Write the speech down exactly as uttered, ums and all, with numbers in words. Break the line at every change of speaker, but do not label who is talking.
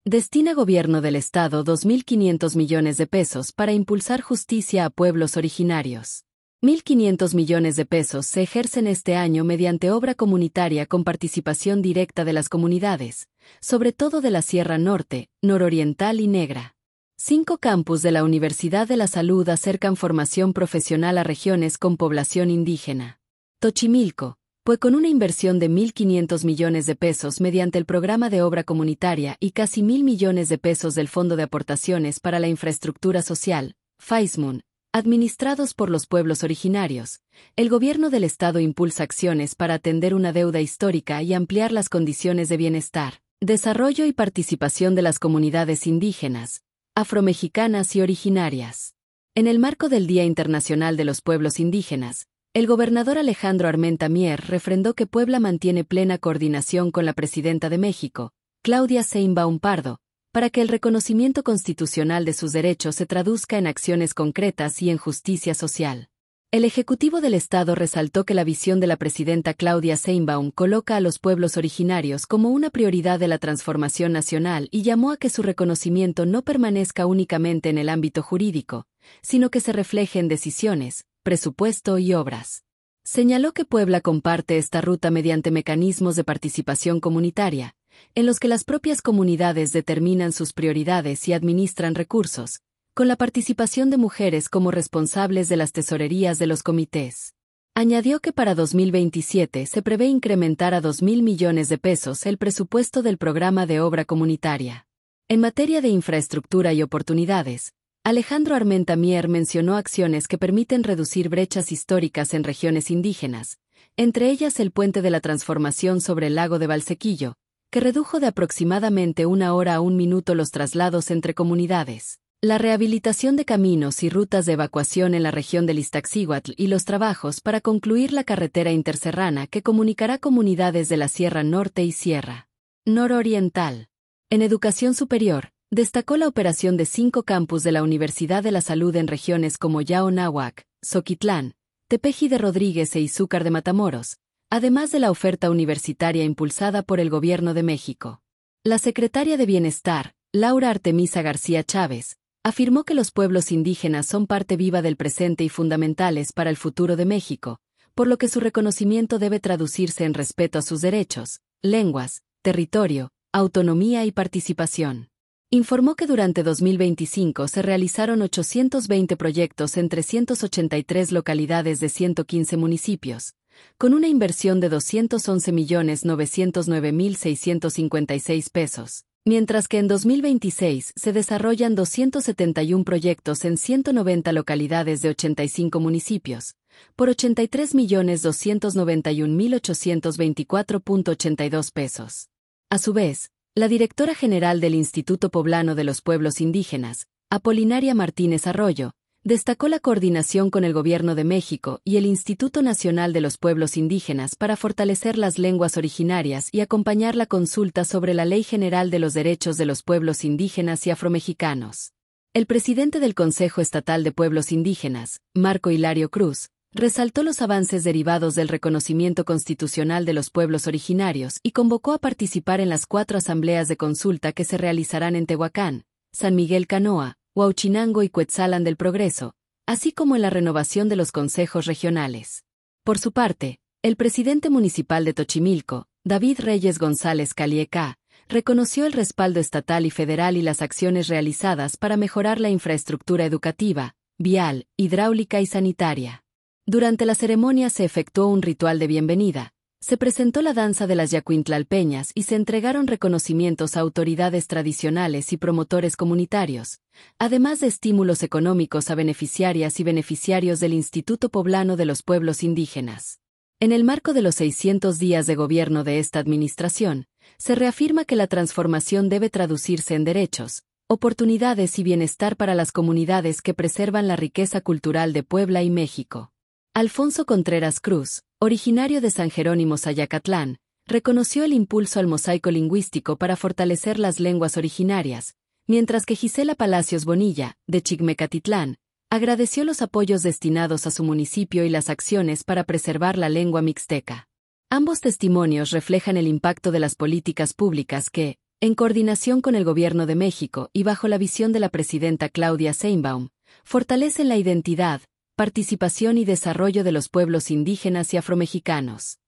Destina Gobierno del Estado dos mil quinientos millones de pesos para impulsar justicia a pueblos originarios. mil quinientos millones de pesos se ejercen este año mediante obra comunitaria con participación directa de las comunidades, sobre todo de la Sierra Norte, Nororiental y Negra. Cinco campus de la Universidad de la Salud acercan formación profesional a regiones con población indígena. Tochimilco, pues con una inversión de mil quinientos millones de pesos mediante el programa de obra comunitaria y casi mil millones de pesos del Fondo de Aportaciones para la Infraestructura Social, FAISMUN, administrados por los pueblos originarios, el gobierno del Estado impulsa acciones para atender una deuda histórica y ampliar las condiciones de bienestar, desarrollo y participación de las comunidades indígenas, afromexicanas y originarias. En el marco del Día Internacional de los Pueblos Indígenas, el gobernador Alejandro Armenta Mier refrendó que Puebla mantiene plena coordinación con la presidenta de México, Claudia Sheinbaum Pardo, para que el reconocimiento constitucional de sus derechos se traduzca en acciones concretas y en justicia social. El Ejecutivo del Estado resaltó que la visión de la presidenta Claudia Sheinbaum coloca a los pueblos originarios como una prioridad de la transformación nacional y llamó a que su reconocimiento no permanezca únicamente en el ámbito jurídico, sino que se refleje en decisiones, presupuesto y obras. Señaló que Puebla comparte esta ruta mediante mecanismos de participación comunitaria, en los que las propias comunidades determinan sus prioridades y administran recursos, con la participación de mujeres como responsables de las tesorerías de los comités. Añadió que para dos mil veintisiete se prevé incrementar a dos mil millones de pesos el presupuesto del programa de obra comunitaria. En materia de infraestructura y oportunidades, Alejandro Armenta Mier mencionó acciones que permiten reducir brechas históricas en regiones indígenas, entre ellas el Puente de la Transformación sobre el lago de Valsequillo, que redujo de aproximadamente una hora a un minuto los traslados entre comunidades, la rehabilitación de caminos y rutas de evacuación en la región del Iztaccíhuatl y los trabajos para concluir la carretera interserrana que comunicará comunidades de la Sierra Norte y Sierra Nororiental. En educación superior, destacó la operación de cinco campus de la Universidad de la Salud en regiones como Yaonáhuac, Zoquitlán, Tepeji de Rodríguez e Izúcar de Matamoros, además de la oferta universitaria impulsada por el Gobierno de México. La secretaria de Bienestar, Laura Artemisa García Chávez, afirmó que los pueblos indígenas son parte viva del presente y fundamentales para el futuro de México, por lo que su reconocimiento debe traducirse en respeto a sus derechos, lenguas, territorio, autonomía y participación. Informó que durante dos mil veinticinco se realizaron ochocientos veinte proyectos en trescientas ochenta y tres localidades de ciento quince municipios, con una inversión de doscientos once millones novecientos nueve mil seiscientos cincuenta y seis pesos, mientras que en dos mil veintiséis se desarrollan doscientos setenta y uno proyectos en ciento noventa localidades de ochenta y cinco municipios, por ochenta y tres millones doscientos noventa y un mil ochocientos veinticuatro punto ochenta y dos pesos. A su vez, la directora general del Instituto Poblano de los Pueblos Indígenas, Apolinaria Martínez Arroyo, destacó la coordinación con el Gobierno de México y el Instituto Nacional de los Pueblos Indígenas para fortalecer las lenguas originarias y acompañar la consulta sobre la Ley General de los Derechos de los Pueblos Indígenas y Afromexicanos. El presidente del Consejo Estatal de Pueblos Indígenas, Marco Hilario Cruz, resaltó los avances derivados del reconocimiento constitucional de los pueblos originarios y convocó a participar en las cuatro asambleas de consulta que se realizarán en Tehuacán, San Miguel Canoa, Huauchinango y Cuetzalan del Progreso, así como en la renovación de los consejos regionales. Por su parte, el presidente municipal de Tochimilco, David Reyes González Calieca, reconoció el respaldo estatal y federal y las acciones realizadas para mejorar la infraestructura educativa, vial, hidráulica y sanitaria. Durante la ceremonia se efectuó un ritual de bienvenida, se presentó la danza de las yacuintlalpeñas y se entregaron reconocimientos a autoridades tradicionales y promotores comunitarios, además de estímulos económicos a beneficiarias y beneficiarios del Instituto Poblano de los Pueblos Indígenas. En el marco de los seiscientos días de gobierno de esta administración, se reafirma que la transformación debe traducirse en derechos, oportunidades y bienestar para las comunidades que preservan la riqueza cultural de Puebla y México. Alfonso Contreras Cruz, originario de San Jerónimo Zayacatlán, reconoció el impulso al mosaico lingüístico para fortalecer las lenguas originarias, mientras que Gisela Palacios Bonilla, de Chigmecatitlán, agradeció los apoyos destinados a su municipio y las acciones para preservar la lengua mixteca. Ambos testimonios reflejan el impacto de las políticas públicas que, en coordinación con el Gobierno de México y bajo la visión de la presidenta Claudia Sheinbaum, fortalecen la identidad, participación y desarrollo de los pueblos indígenas y afromexicanos.